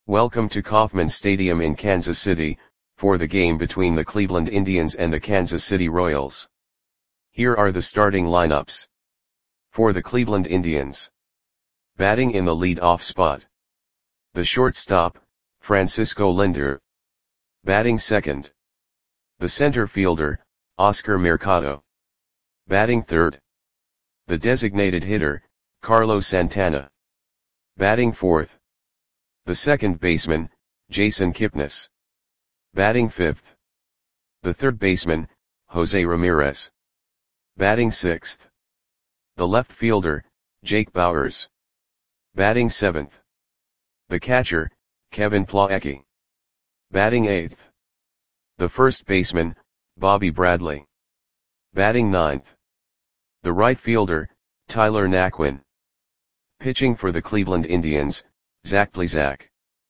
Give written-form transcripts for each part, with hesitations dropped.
Welcome to Kauffman Stadium in Kansas City, for the game between the Cleveland Indians and the Kansas City Royals. Here are the starting lineups. For the Cleveland Indians. Batting in the lead-off spot. The shortstop, Francisco Lindor. Batting second. The center fielder, Oscar Mercado. Batting third. The designated hitter, Carlos Santana. Batting fourth. The second baseman, Jason Kipnis. Batting fifth. The third baseman, Jose Ramirez. Batting sixth. The left fielder, Jake Bauers. Batting seventh. The catcher, Kevin Plawecki. Batting eighth. The first baseman, Bobby Bradley. Batting ninth. The right fielder, Tyler Naquin. Pitching for the Cleveland Indians, Zach Plesac.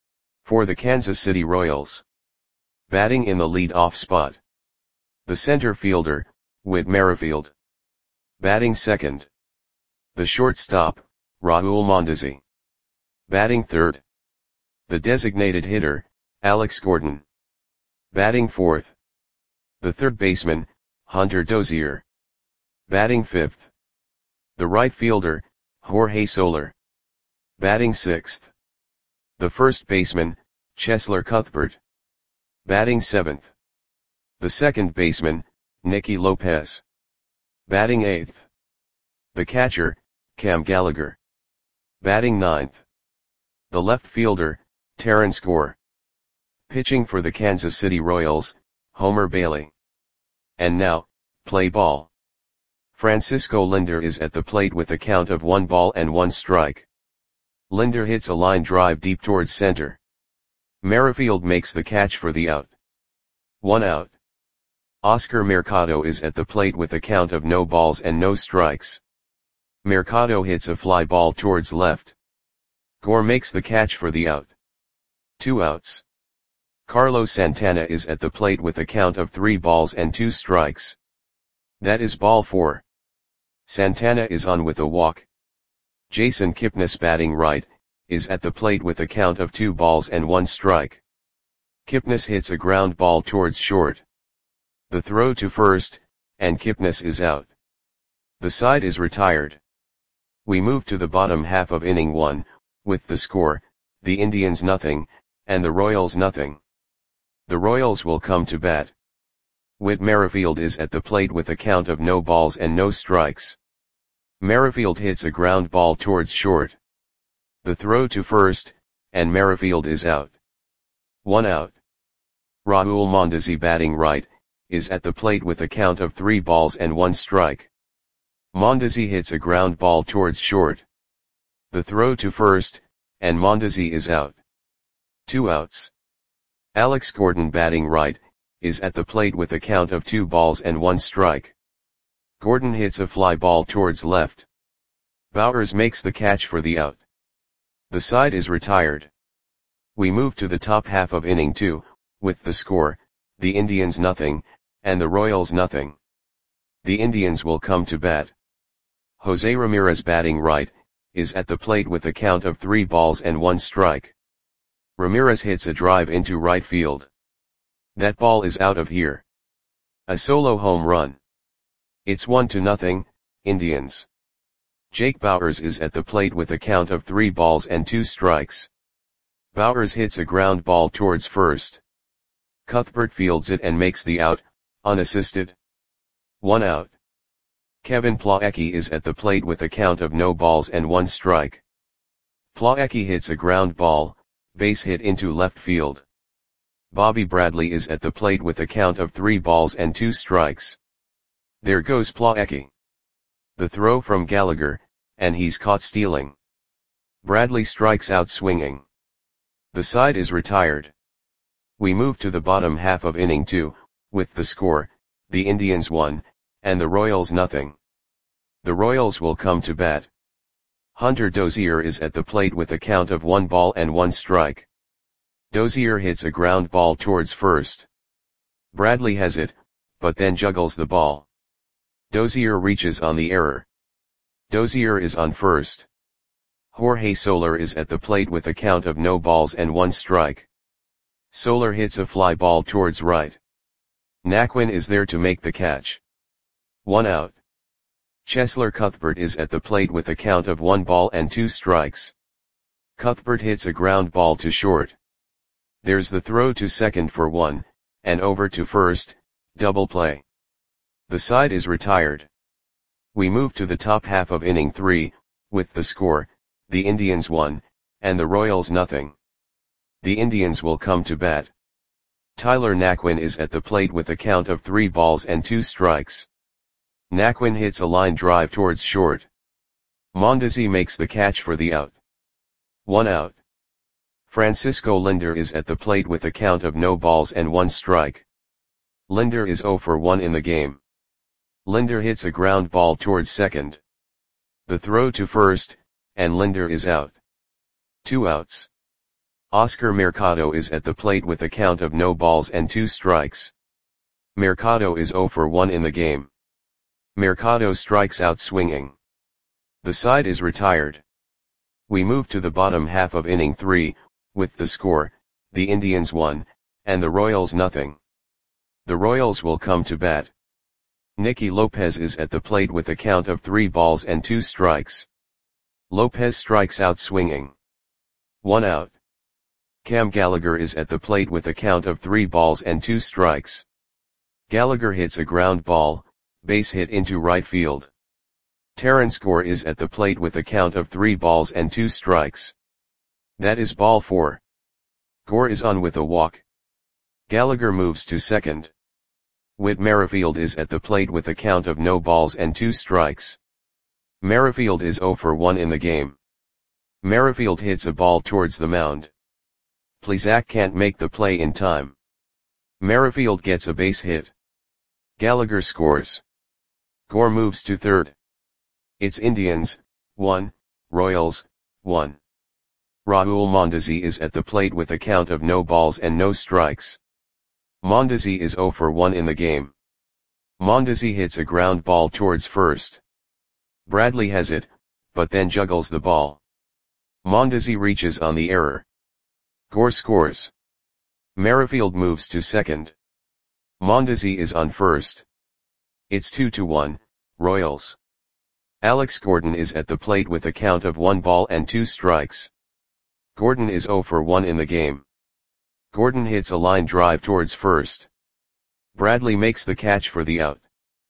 For the Kansas City Royals. Batting in the lead-off spot. The center fielder, Whit Merrifield. Batting second. The shortstop, Raul Mondesi. Batting third. The designated hitter, Alex Gordon. Batting fourth. The third baseman, Hunter Dozier. Batting fifth. The right fielder, Jorge Soler. Batting sixth. The first baseman, Cheslor Cuthbert. Batting seventh. The second baseman, Nicky Lopez. Batting eighth. The catcher, Cam Gallagher. Batting ninth. The left fielder, Terrence Gore. Pitching for the Kansas City Royals, Homer Bailey. And now, play ball. Francisco Lindor is at the plate with a count of 1 ball and 1 strike. Lindor hits a line drive deep towards center. Merrifield makes the catch for the out. 1 out. Oscar Mercado is at the plate with a count of no balls and no strikes. Mercado hits a fly ball towards left. Gore makes the catch for the out. 2 outs. Carlos Santana is at the plate with a count of 3 balls and 2 strikes. That is ball 4. Santana is on with a walk. Jason Kipnis, batting right, is at the plate with a count of 2 balls and 1 strike. Kipnis hits a ground ball towards short. The throw to first, and Kipnis is out. The side is retired. We move to the bottom half of inning 1, with the score, the Indians 0, and the Royals 0. The Royals will come to bat. Whit Merrifield is at the plate with a count of no balls and no strikes. Merrifield hits a ground ball towards short. The throw to first, and Merrifield is out. 1 out. Raul Mondesi, batting right, is at the plate with a count of 3 balls and 1 strike. Mondesi hits a ground ball towards short. The throw to first, and Mondesi is out. 2 outs. Alex Gordon, batting right, is at the plate with a count of 2 balls and 1 strike. Gordon hits a fly ball towards left. Bauers makes the catch for the out. The side is retired. We move to the top half of inning 2, with the score, the Indians 0, and the Royals 0. The Indians will come to bat. Jose Ramirez, batting right, is at the plate with a count of 3 balls and 1 strike. Ramirez hits a drive into right field. That ball is out of here. A solo home run. It's 1-0, Indians. Jake Bauers is at the plate with a count of 3 balls and 2 strikes. Bauers hits a ground ball towards first. Cuthbert fields it and makes the out, unassisted. 1 out. Kevin Plawecki is at the plate with a count of no balls and 1 strike. Plawecki hits a ground ball, base hit into left field. Bobby Bradley is at the plate with a count of 3 balls and 2 strikes. There goes Plawecki. The throw from Gallagher, and he's caught stealing. Bradley strikes out swinging. The side is retired. We move to the bottom half of inning 2, with the score, the Indians 1, and the Royals 0. The Royals will come to bat. Hunter Dozier is at the plate with a count of 1 ball and 1 strike. Dozier hits a ground ball towards first. Bradley has it, but then juggles the ball. Dozier reaches on the error. Dozier is on first. Jorge Soler is at the plate with a count of no balls and 1 strike. Soler hits a fly ball towards right. Naquin is there to make the catch. 1 out. Cheslor Cuthbert is at the plate with a count of 1 ball and 2 strikes. Cuthbert hits a ground ball to short. There's the throw to second for 1, and over to first, double play. The side is retired. We move to the top half of inning 3, with the score, the Indians 1, and the Royals nothing. The Indians will come to bat. Tyler Naquin is at the plate with a count of 3 balls and 2 strikes. Naquin hits a line drive towards short. Mondesi makes the catch for the out. 1 out. Francisco Lindor is at the plate with a count of no balls and 1 strike. Lindor is 0 for 1 in the game. Lindor hits a ground ball towards second. The throw to first, and Lindor is out. 2 outs. Oscar Mercado is at the plate with a count of no balls and 2 strikes. Mercado is 0 for 1 in the game. Mercado strikes out swinging. The side is retired. We move to the bottom half of inning 3, with the score, the Indians 1, and the Royals nothing. The Royals will come to bat. Nicky Lopez is at the plate with a count of 3 balls and 2 strikes. Lopez strikes out swinging. 1 out. Cam Gallagher is at the plate with a count of 3 balls and 2 strikes. Gallagher hits a ground ball, base hit into right field. Terrence Gore is at the plate with a count of 3 balls and 2 strikes. That is ball 4. Gore is on with a walk. Gallagher moves to second. Whit Merrifield is at the plate with a count of no balls and 2 strikes. Merrifield is 0 for 1 in the game. Merrifield hits a ball towards the mound. Plesac can't make the play in time. Merrifield gets a base hit. Gallagher scores. Gore moves to third. It's Indians, 1, Royals, 1. Raul Mondesi is at the plate with a count of no balls and no strikes. Mondesi is 0 for 1 in the game. Mondesi hits a ground ball towards first. Bradley has it, but then juggles the ball. Mondesi reaches on the error. Gore scores. Merrifield moves to second. Mondesi is on first. It's 2-1, Royals. Alex Gordon is at the plate with a count of 1 ball and 2 strikes. Gordon is 0 for 1 in the game. Gordon hits a line drive towards first. Bradley makes the catch for the out.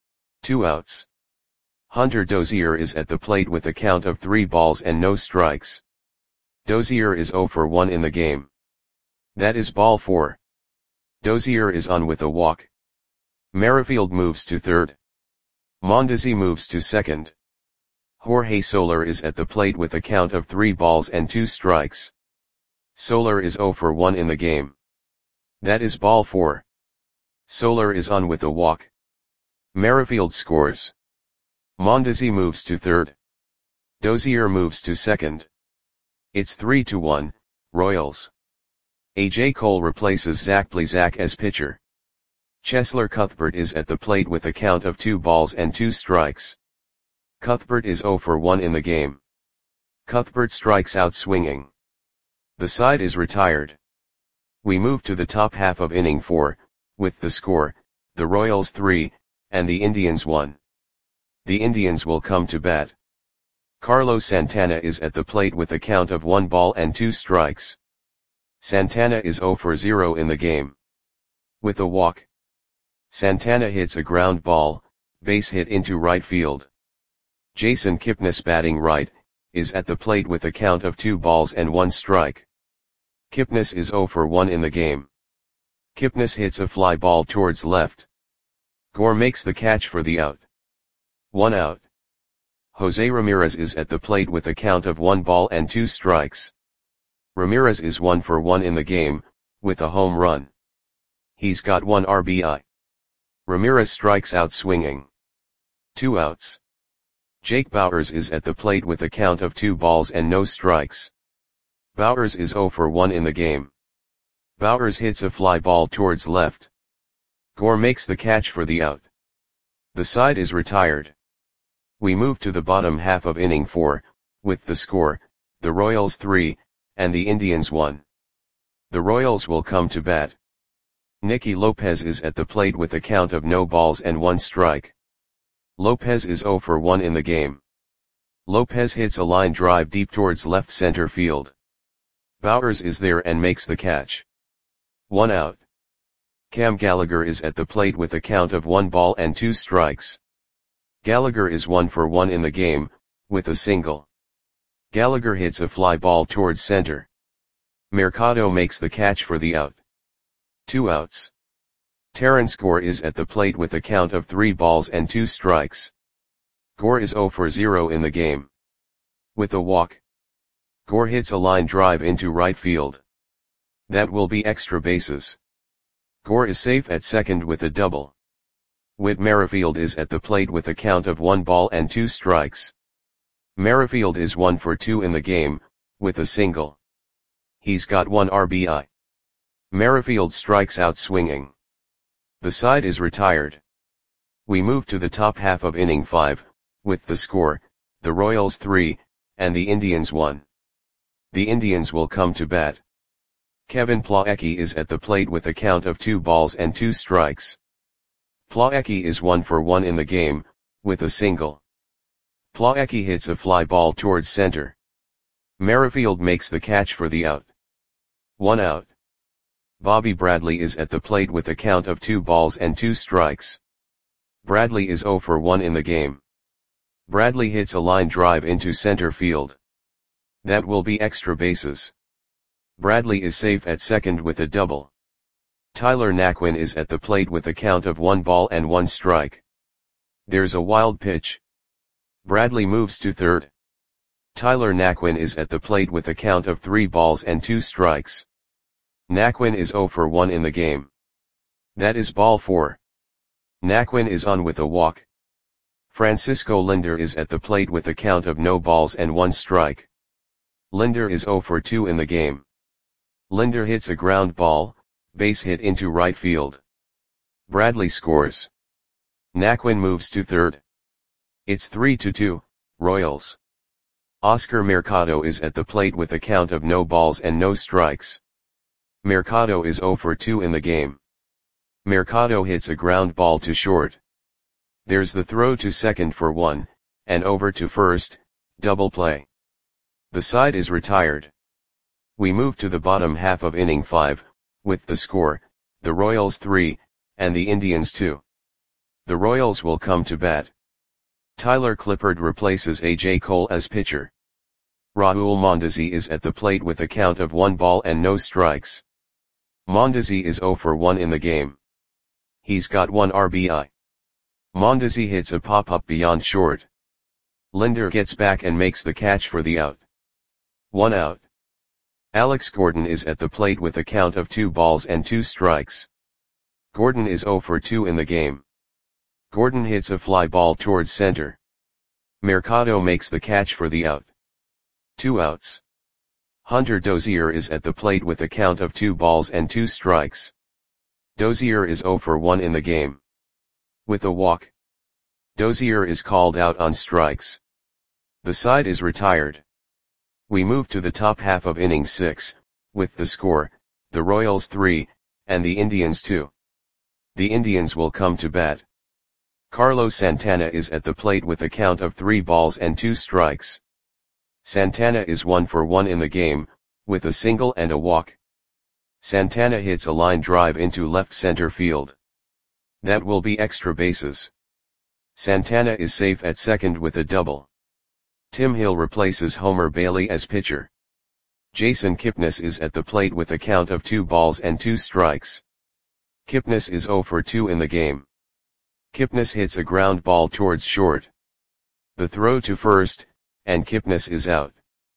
2 outs. Hunter Dozier is at the plate with a count of 3 balls and no strikes. Dozier is 0 for 1 in the game. That is ball 4. Dozier is on with a walk. Merrifield moves to third. Mondesi moves to second. Jorge Soler is at the plate with a count of 3 balls and 2 strikes. Soler is 0 for 1 in the game. That is ball 4. Soler is on with a walk. Merrifield scores. Mondesi moves to third. Dozier moves to second. It's 3-1, Royals. A.J. Cole replaces Zach Plesac as pitcher. Cheslor Cuthbert is at the plate with a count of 2 balls and 2 strikes. Cuthbert is 0 for 1 in the game. Cuthbert strikes out swinging. The side is retired. We move to the top half of inning 4, with the score, the Royals 3, and the Indians 1. The Indians will come to bat. Carlos Santana is at the plate with a count of 1 ball and 2 strikes. Santana is 0 for 0 in the game. With a walk. Santana hits a ground ball, base hit into right field. Jason Kipnis, batting right, is at the plate with a count of 2 balls and 1 strike. Kipnis is 0 for 1 in the game. Kipnis hits a fly ball towards left. Gore makes the catch for the out. 1 out. Jose Ramirez is at the plate with a count of 1 ball and 2 strikes. Ramirez is 1 for 1 in the game, with a home run. He's got 1 RBI. Ramirez strikes out swinging. 2 outs. Jake Bauers is at the plate with a count of 2 balls and no strikes. Bauers is 0 for 1 in the game. Bauers hits a fly ball towards left. Gore makes the catch for the out. The side is retired. We move to the bottom half of inning 4, with the score, the Royals 3, and the Indians 1. The Royals will come to bat. Nicky Lopez is at the plate with a count of no balls and 1 strike. Lopez is 0 for 1 in the game. Lopez hits a line drive deep towards left center field. Bowers is there and makes the catch. 1 out. Cam Gallagher is at the plate with a count of 1 ball and 2 strikes. Gallagher is 1 for 1 in the game, with a single. Gallagher hits a fly ball towards center. Mercado makes the catch for the out. 2 outs. Terrence Gore is at the plate with a count of 3 balls and 2 strikes. Gore is 0 for 0 in the game. With a walk. Gore hits a line drive into right field. That will be extra bases. Gore is safe at second with a double. Whit Merrifield is at the plate with a count of 1 ball and 2 strikes. Merrifield is 1 for 2 in the game, with a single. He's got 1 RBI. Merrifield strikes out swinging. The side is retired. We move to the top half of inning 5, with the score, the Royals 3, and the Indians 1. The Indians will come to bat. Kevin Plawecki is at the plate with a count of 2 balls and 2 strikes. Plawecki is 1 for 1 in the game, with a single. Plawecki hits a fly ball towards center. Merrifield makes the catch for the out. 1 out. Bobby Bradley is at the plate with a count of 2 balls and 2 strikes. Bradley is 0 for 1 in the game. Bradley hits a line drive into center field. That will be extra bases. Bradley is safe at second with a double. Tyler Naquin is at the plate with a count of 1 ball and 1 strike. There's a wild pitch. Bradley moves to third. Tyler Naquin is at the plate with a count of 3 balls and 2 strikes. Naquin is 0 for 1 in the game. That is ball 4. Naquin is on with a walk. Francisco Linder is at the plate with a count of no balls and 1 strike. Linder is 0 for 2 in the game. Linder hits a ground ball, base hit into right field. Bradley scores. Naquin moves to third. It's 3-2, Royals. Oscar Mercado is at the plate with a count of no balls and no strikes. Mercado is 0 for 2 in the game. Mercado hits a ground ball to short. There's the throw to second for 1, and over to first, double play. The side is retired. We move to the bottom half of inning 5, with the score, the Royals 3, and the Indians 2. The Royals will come to bat. Tyler Clippard replaces A.J. Cole as pitcher. Raul Mondesi is at the plate with a count of 1 ball and no strikes. Mondesi is 0 for 1 in the game. He's got 1 RBI. Mondesi hits a pop-up beyond short. Linder gets back and makes the catch for the out. 1 out. Alex Gordon is at the plate with a count of 2 balls and 2 strikes. Gordon is 0 for 2 in the game. Gordon hits a fly ball towards center. Mercado makes the catch for the out. 2 outs. Hunter Dozier is at the plate with a count of 2 balls and 2 strikes. Dozier is 0 for 1 in the game. With a walk. Dozier is called out on strikes. The side is retired. We move to the top half of inning 6, with the score, the Royals 3, and the Indians 2. The Indians will come to bat. Carlos Santana is at the plate with a count of 3 balls and 2 strikes. Santana is 1 for 1 in the game, with a single and a walk. Santana hits a line drive into left center field. That will be extra bases. Santana is safe at second with a double. Tim Hill replaces Homer Bailey as pitcher. Jason Kipnis is at the plate with a count of 2 balls and 2 strikes. Kipnis is 0 for 2 in the game. Kipnis hits a ground ball towards short. The throw to first, and Kipnis is out.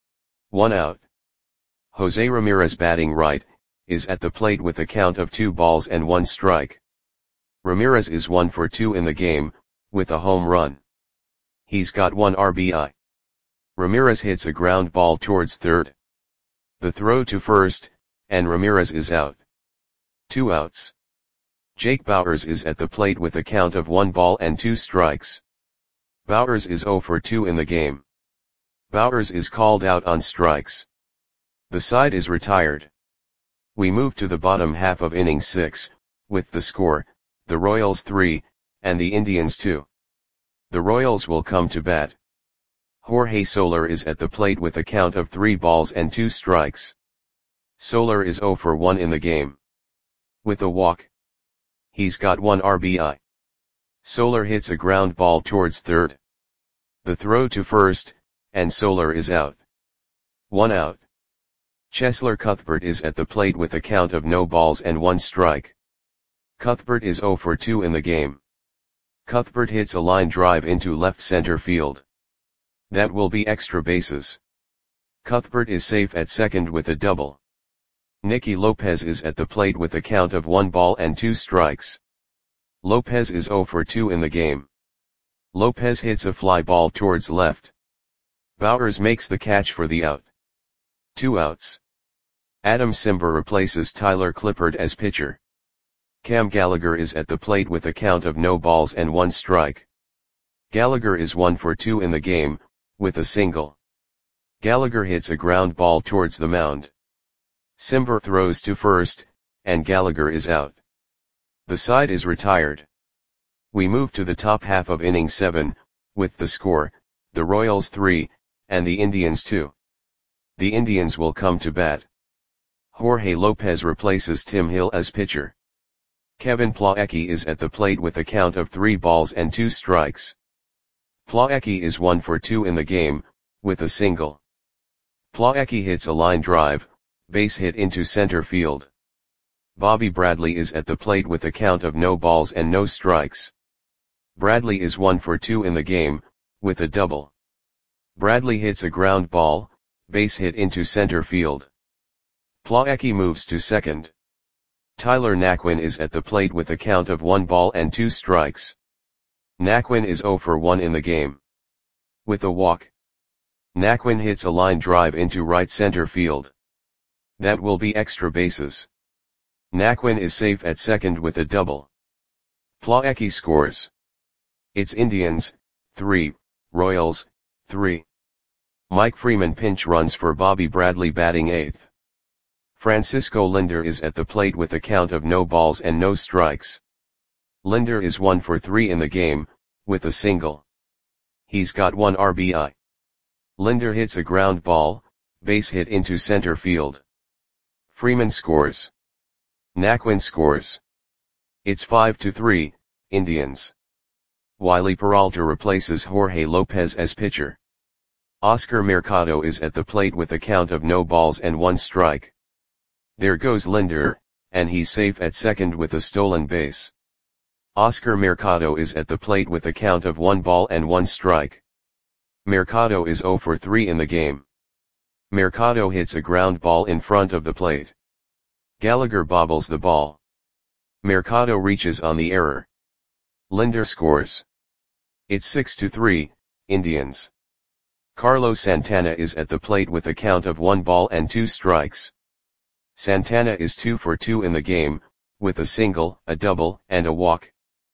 1 out. Jose Ramirez, batting right, is at the plate with a count of 2 balls and 1 strike. Ramirez is 1 for 2 in the game, with a home run. He's got 1 RBI. Ramirez hits a ground ball towards third. The throw to first, and Ramirez is out. 2 outs. Jake Bauers is at the plate with a count of 1 ball and 2 strikes. Bauers is 0 for 2 in the game. Bowers is called out on strikes. The side is retired. We move to the bottom half of inning 6, with the score, the Royals 3, and the Indians 2. The Royals will come to bat. Jorge Soler is at the plate with a count of 3 balls and 2 strikes. Soler is 0 for 1 in the game. With a walk. He's got 1 RBI. Soler hits a ground ball towards third. The throw to first, and Soler is out. 1 out. Cheslor Cuthbert is at the plate with a count of no balls and 1 strike. Cuthbert is 0 for 2 in the game. Cuthbert hits a line drive into left center field. That will be extra bases. Cuthbert is safe at second with a double. Nicky Lopez is at the plate with a count of 1 ball and 2 strikes. Lopez is 0 for 2 in the game. Lopez hits a fly ball towards left. Bowers makes the catch for the out. 2 outs. Adam Simber replaces Tyler Clippard as pitcher. Cam Gallagher is at the plate with a count of no balls and 1 strike. Gallagher is 1 for 2 in the game, with a single. Gallagher hits a ground ball towards the mound. Simber throws to first, and Gallagher is out. The side is retired. We move to the top half of inning 7, with the score, the Royals 3, and the Indians 2. The Indians will come to bat. Jorge Lopez replaces Tim Hill as pitcher. Kevin Plawecki is at the plate with a count of 3 balls and 2 strikes. Plawecki is 1 for 2 in the game, with a single. Plawecki hits a line drive, base hit into center field. Bobby Bradley is at the plate with a count of no balls and no strikes. Bradley is 1 for 2 in the game, with a double. Bradley hits a ground ball, base hit into center field. Plawecki moves to second. Tyler Naquin is at the plate with a count of 1 ball and 2 strikes. Naquin is 0 for 1 in the game. With a walk. Naquin hits a line drive into right center field. That will be extra bases. Naquin is safe at second with a double. Plawecki scores. It's Indians, 3, Royals, 3. Mike Freeman pinch runs for Bobby Bradley batting 8th. Francisco Lindor is at the plate with a count of no balls and no strikes. Lindor is 1 for 3 in the game, with a single. He's got 1 RBI. Lindor hits a ground ball, base hit into center field. Freeman scores. Naquin scores. It's 5-3, Indians. Wiley Peralta replaces Jorge Lopez as pitcher. Oscar Mercado is at the plate with a count of no balls and 1 strike. There goes Lindor, and he's safe at second with a stolen base. Oscar Mercado is at the plate with a count of 1 ball and 1 strike. Mercado is 0 for 3 in the game. Mercado hits a ground ball in front of the plate. Gallagher bobbles the ball. Mercado reaches on the error. Lindor scores. It's 6-3, Indians. Carlos Santana is at the plate with a count of 1 ball and 2 strikes. Santana is 2 for 2 in the game, with a single, a double, and a walk.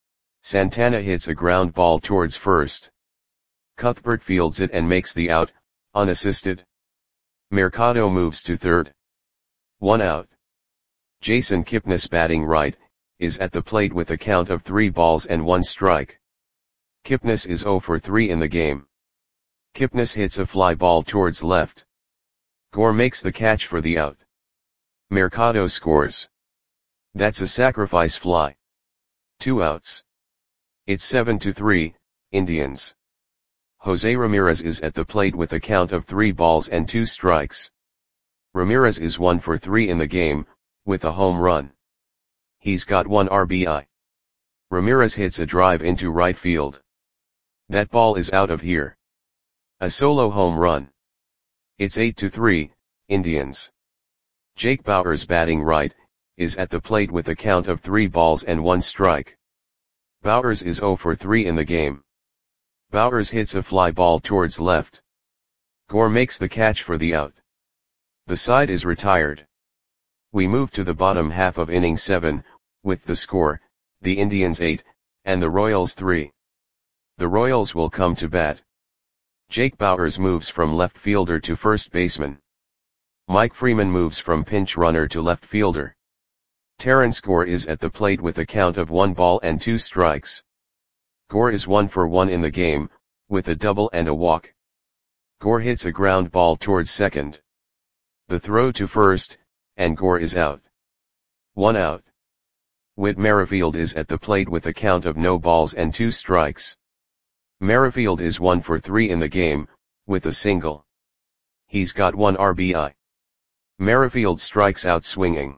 Santana hits a ground ball towards first. Cuthbert fields it and makes the out, unassisted. Mercado moves to third. 1 out. Jason Kipnis batting right, is at the plate with a count of 3 balls and 1 strike. Kipnis is 0 for 3 in the game. Kipnis hits a fly ball towards left. Gore makes the catch for the out. Mercado scores. That's a sacrifice fly. 2 outs. It's 7-3, Indians. Jose Ramirez is at the plate with a count of 3 balls and 2 strikes. Ramirez is 1 for 3 in the game, with a home run. He's got 1 RBI. Ramirez hits a drive into right field. That ball is out of here. A solo home run. It's 8-3, Indians. Jake Bauers batting right, is at the plate with a count of 3 balls and 1 strike. Bauers is 0 for 3 in the game. Bauers hits a fly ball towards left. Gore makes the catch for the out. The side is retired. We move to the bottom half of inning 7, with the score, the Indians 8, and the Royals 3. The Royals will come to bat. Jake Bauers moves from left fielder to first baseman. Mike Freeman moves from pinch runner to left fielder. Terrence Gore is at the plate with a count of 1 ball and 2 strikes. Gore is 1 for 1 in the game, with a double and a walk. Gore hits a ground ball towards second. The throw to first, and Gore is out. 1 out. Whit Merrifield is at the plate with a count of no balls and 2 strikes. Merrifield is 1 for 3 in the game, with a single. He's got 1 RBI. Merrifield strikes out swinging.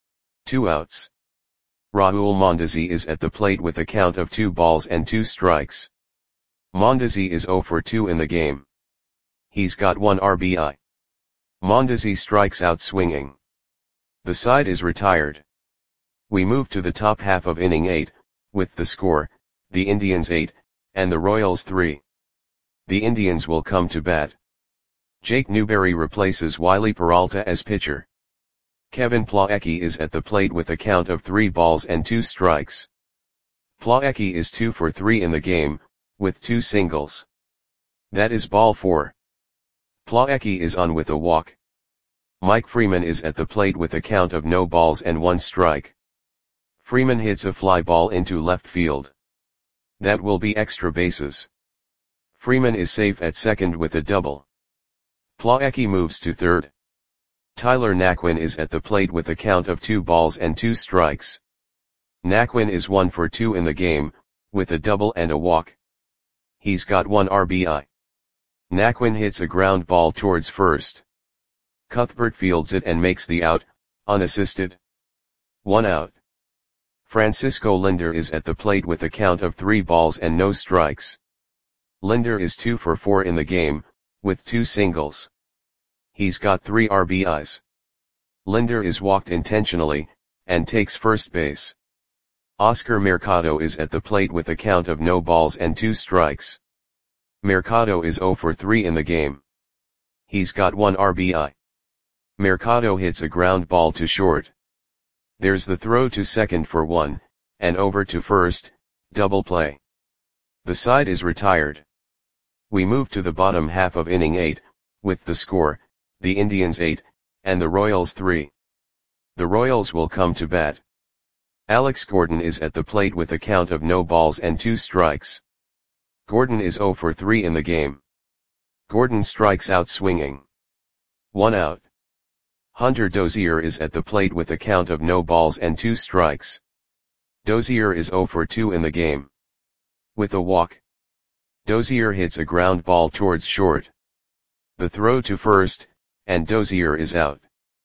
2 outs. Raul Mondesi is at the plate with a count of 2 balls and 2 strikes. Mondesi is 0 for 2 in the game. He's got 1 RBI. Mondesi strikes out swinging. The side is retired. We move to the top half of inning 8, with the score, the Indians 8, and the Royals 3. The Indians will come to bat. Jake Newberry replaces Wiley Peralta as pitcher. Kevin Plawecki is at the plate with a count of 3 balls and 2 strikes. Plawecki is 2 for 3 in the game, with 2 singles. That is ball 4. Plawecki is on with a walk. Mike Freeman is at the plate with a count of no balls and 1 strike. Freeman hits a fly ball into left field. That will be extra bases. Freeman is safe at second with a double. Plawecki moves to third. Tyler Naquin is at the plate with a count of 2 balls and 2 strikes. Naquin is 1 for 2 in the game, with a double and a walk. He's got 1 RBI. Naquin hits a ground ball towards first. Cuthbert fields it and makes the out, unassisted. 1 out. Francisco Lindor is at the plate with a count of 3 balls and no strikes. Lindor is 2 for 4 in the game, with 2 singles. He's got 3 RBIs. Lindor is walked intentionally, and takes first base. Oscar Mercado is at the plate with a count of no balls and 2 strikes. Mercado is 0 for 3 in the game. He's got 1 RBI. Mercado hits a ground ball to short. There's the throw to second for 1, and over to first, double play. The side is retired. We move to the bottom half of inning 8, with the score, the Indians 8, and the Royals 3. The Royals will come to bat. Alex Gordon is at the plate with a count of no balls and 2 strikes. Gordon is 0 for 3 in the game. Gordon strikes out swinging. 1 out. Hunter Dozier is at the plate with a count of no balls and 2 strikes. Dozier is 0 for 2 in the game. With a walk. Dozier hits a ground ball towards short. The throw to first, and Dozier is out.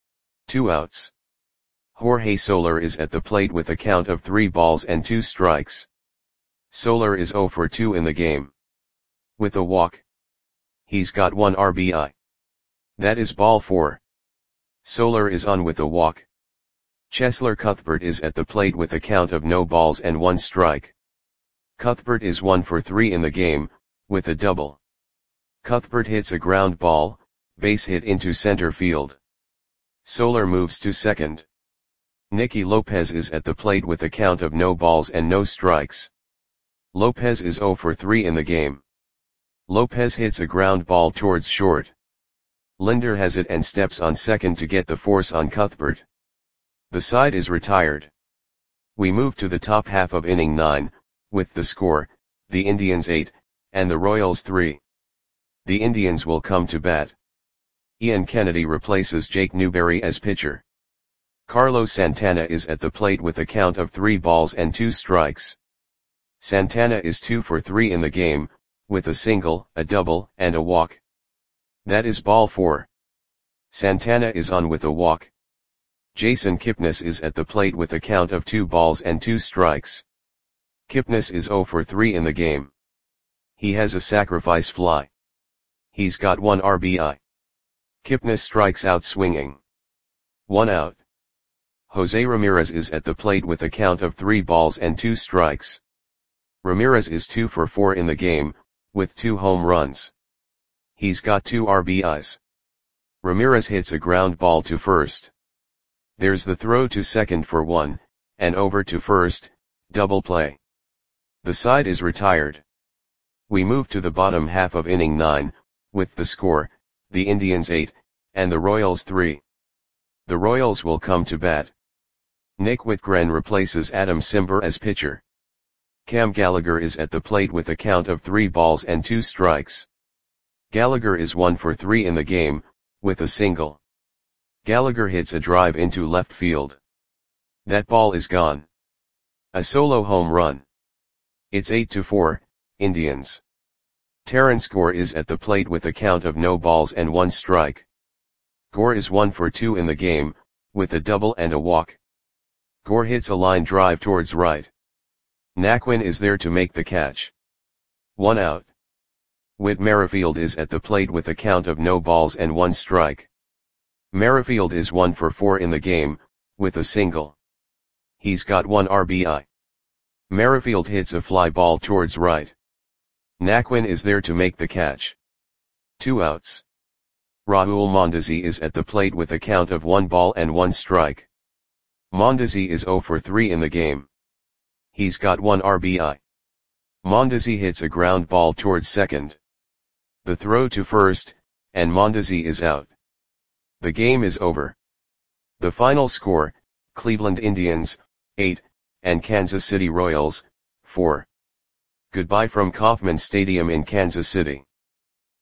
2 outs. Jorge Soler is at the plate with a count of 3 balls and 2 strikes. Soler is 0 for 2 in the game. With a walk. He's got 1 RBI. That is ball 4. Soler is on with a walk. Cheslor Cuthbert is at the plate with a count of no balls and 1 strike. Cuthbert is 1 for 3 in the game, with a double. Cuthbert hits a ground ball, base hit into center field. Soler moves to second. Nicky Lopez is at the plate with a count of no balls and no strikes. Lopez is 0 for 3 in the game. Lopez hits a ground ball towards short. Lindor has it and steps on second to get the force on Cuthbert. The side is retired. We move to the top half of inning 9, with the score, the Indians 8, and the Royals 3. The Indians will come to bat. Ian Kennedy replaces Jake Newberry as pitcher. Carlos Santana is at the plate with a count of 3 balls and 2 strikes. Santana is 2 for 3 in the game, with a single, a double, and a walk. That is ball 4. Santana is on with a walk. Jason Kipnis is at the plate with a count of 2 balls and 2 strikes. Kipnis is 0 for 3 in the game. He has a sacrifice fly. He's got 1 RBI. Kipnis strikes out swinging. 1 out. Jose Ramirez is at the plate with a count of 3 balls and 2 strikes. Ramirez is 2 for 4 in the game, with 2 home runs. He's got 2 RBIs. Ramirez hits a ground ball to first. There's the throw to second for 1, and over to first, double play. The side is retired. We move to the bottom half of inning 9, with the score, the Indians 8, and the Royals 3. The Royals will come to bat. Nick Whitgren replaces Adam Cimber as pitcher. Cam Gallagher is at the plate with a count of 3 balls and 2 strikes. Gallagher is 1 for 3 in the game, with a single. Gallagher hits a drive into left field. That ball is gone. A solo home run. It's 8-4, Indians. Terrence Gore is at the plate with a count of no balls and 1 strike. Gore is 1 for 2 in the game, with a double and a walk. Gore hits a line drive towards right. Naquin is there to make the catch. 1 out. Whit Merrifield is at the plate with a count of no balls and 1 strike. Merrifield is 1 for 4 in the game, with a single. He's got 1 RBI. Merrifield hits a fly ball towards right. Naquin is there to make the catch. 2 outs. Raul Mondesi is at the plate with a count of 1 ball and 1 strike. Mondesi is 0 for 3 in the game. He's got 1 RBI. Mondesi hits a ground ball towards second. The throw to first, and Mondesi is out. The game is over. The final score, Cleveland Indians, 8, and Kansas City Royals, 4. Goodbye from Kauffman Stadium in Kansas City.